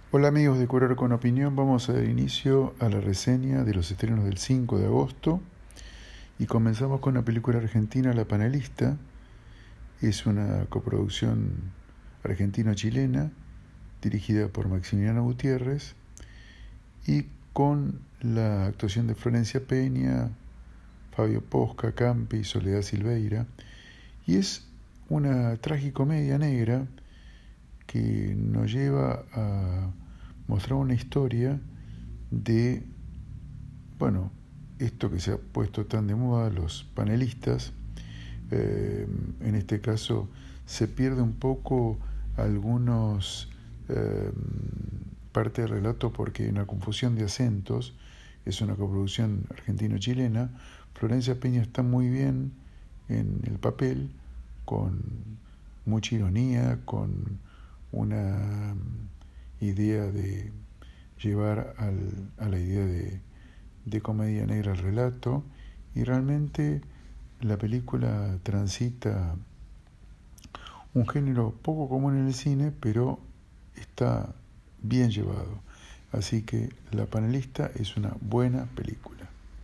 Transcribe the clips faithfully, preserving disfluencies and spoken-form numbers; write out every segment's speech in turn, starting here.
Hola amigos de Curar con Opinión, vamos a dar inicio a la reseña de los estrenos del cinco de agosto y comenzamos con la película argentina La Panelista. Es una coproducción argentino-chilena dirigida por Maximiliano Gutiérrez y con la actuación de Florencia Peña, Fabio Posca, Campi y Soledad Silveira, y es una tragicomedia negra que nos lleva a mostrar una historia de, bueno, esto que se ha puesto tan de moda, los panelistas. Eh, en este caso se pierde un poco algunos eh, parte del relato porque hay una confusión de acentos. Es una coproducción argentino-chilena. Florencia Peña está muy bien en el papel, con mucha ironía, con una idea de llevar al, a la idea de, de comedia negra al relato, y realmente la película transita un género poco común en el cine, pero está bien llevado. Así que La Panelista es una buena película.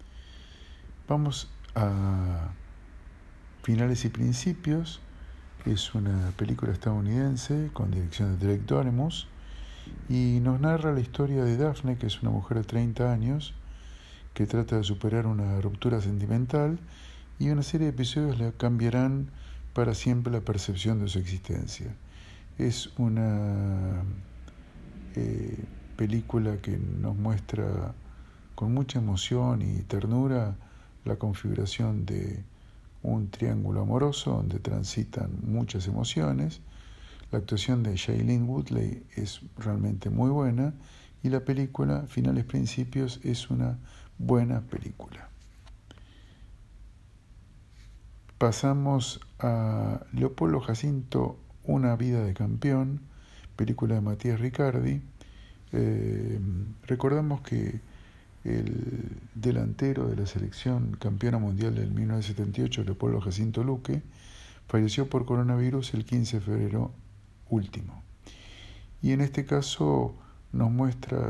Vamos a Finales y Principios. Es una película estadounidense con dirección de Drake Doremus y nos narra la historia de Daphne, que es una mujer de treinta años que trata de superar una ruptura sentimental, y una serie de episodios le cambiarán para siempre la percepción de su existencia. Es una eh, película que nos muestra con mucha emoción y ternura la configuración de un triángulo amoroso donde transitan muchas emociones. La actuación de Shailene Woodley es realmente muy buena y la película Finales Principios es una buena película. Pasamos a Leopoldo Jacinto, Una vida de campeón, película de Matías Riccardi. Eh, recordamos que el delantero de la selección campeona mundial del mil novecientos setenta y ocho, Leopoldo Jacinto Luque, falleció por coronavirus el quince de febrero último. Y en este caso nos muestra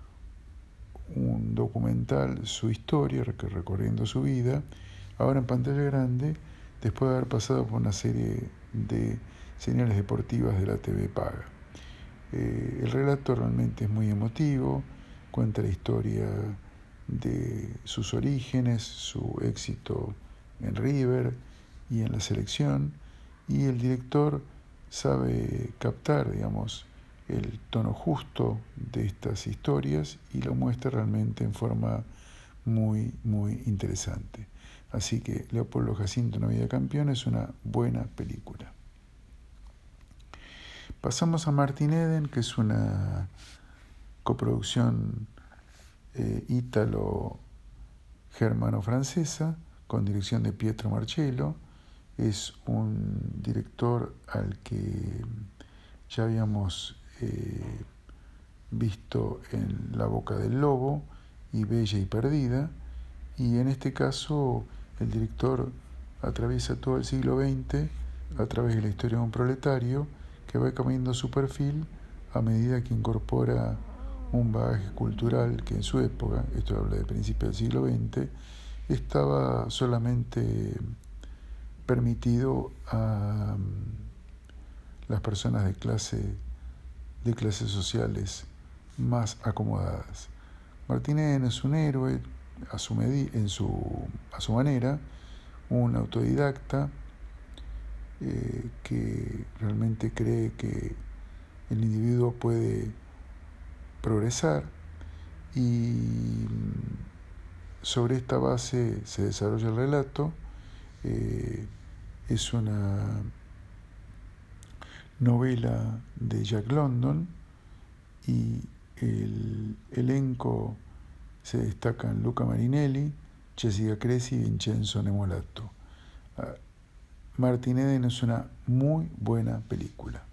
un documental su historia, recorriendo su vida, ahora en pantalla grande, después de haber pasado por una serie de señales deportivas de la T V paga. Eh, el relato realmente es muy emotivo, cuenta la historia de sus orígenes, su éxito en River y en la selección, y el director sabe captar, digamos, el tono justo de estas historias y lo muestra realmente en forma muy, muy interesante. Así que Leopoldo Jacinto, Una vida de campeón, es una buena película. Pasamos a Martin Eden, que es una coproducción eh, ítalo-germano-francesa con dirección de Pietro Marcello. Es un director al que ya habíamos eh, visto en La boca del lobo y Bella y perdida, y en este caso el director atraviesa todo el siglo veinte a través de la historia de un proletario que va cambiando su perfil a medida que incorpora un bagaje cultural que en su época, esto habla de principios del siglo veinte, estaba solamente permitido a las personas de clase de clases sociales más acomodadas. Martin Eden es un héroe a su, medi- en su, a su manera, un autodidacta eh, que realmente cree que el individuo puede progresar, y sobre esta base se desarrolla el relato. Eh, es una novela de Jack London y el elenco se destacan Luca Marinelli, Jessica Cresci y Vincenzo Nemolato. Uh, Martin Eden es una muy buena película.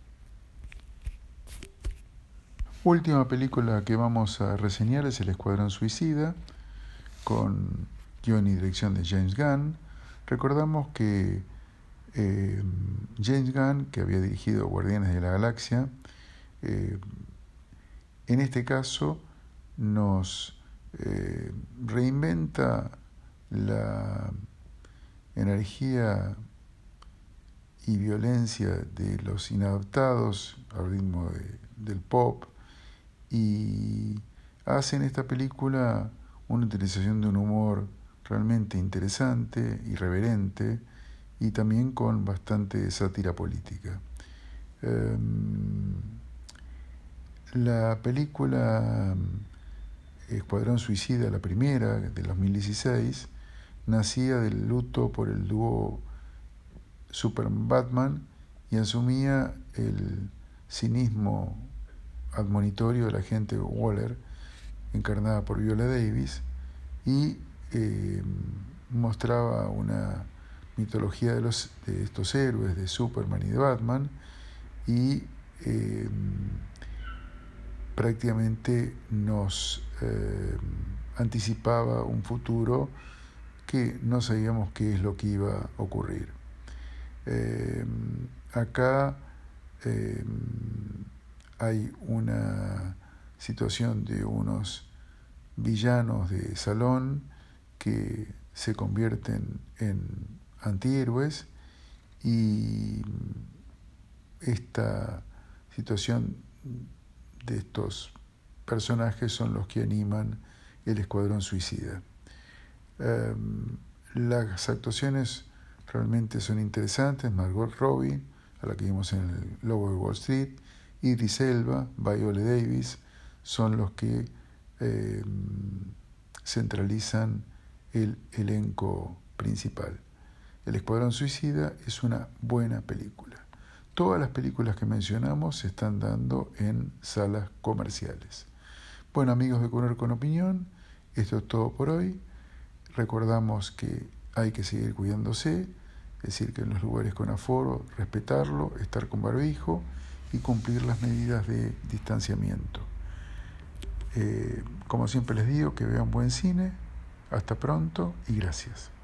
Última película que vamos a reseñar es El Escuadrón Suicida, con guión y dirección de James Gunn. Recordamos que eh, James Gunn, que había dirigido Guardianes de la Galaxia, eh, en este caso nos eh, reinventa la energía y violencia de los inadaptados al ritmo de, del pop, y hace en esta película una utilización de un humor realmente interesante, irreverente, y también con bastante sátira política. Um, la película Escuadrón Suicida, la primera, de dos mil dieciséis, nacía del luto por el dúo Superman-Batman y asumía el cinismo admonitorio de la agente Waller, encarnada por Viola Davis, y eh, mostraba una mitología de, los, de estos héroes, de Superman y de Batman, y eh, prácticamente nos eh, anticipaba un futuro que no sabíamos qué es lo que iba a ocurrir. Eh, acá eh, hay una situación de unos villanos de salón que se convierten en antihéroes, y esta situación de estos personajes son los que animan el Escuadrón Suicida. Eh, las actuaciones realmente son interesantes. Margot Robbie, a la que vimos en el Lobo de Wall Street, Idris Elba, Viola Davis, son los que eh, centralizan el elenco principal. El Escuadrón Suicida es una buena película. Todas las películas que mencionamos se están dando en salas comerciales. Bueno, amigos de Curar con Opinión, esto es todo por hoy. Recordamos que hay que seguir cuidándose, es decir, que en los lugares con aforo, respetarlo, estar con barbijo y cumplir las medidas de distanciamiento. Eh, como siempre les digo, que vean buen cine. Hasta pronto y gracias.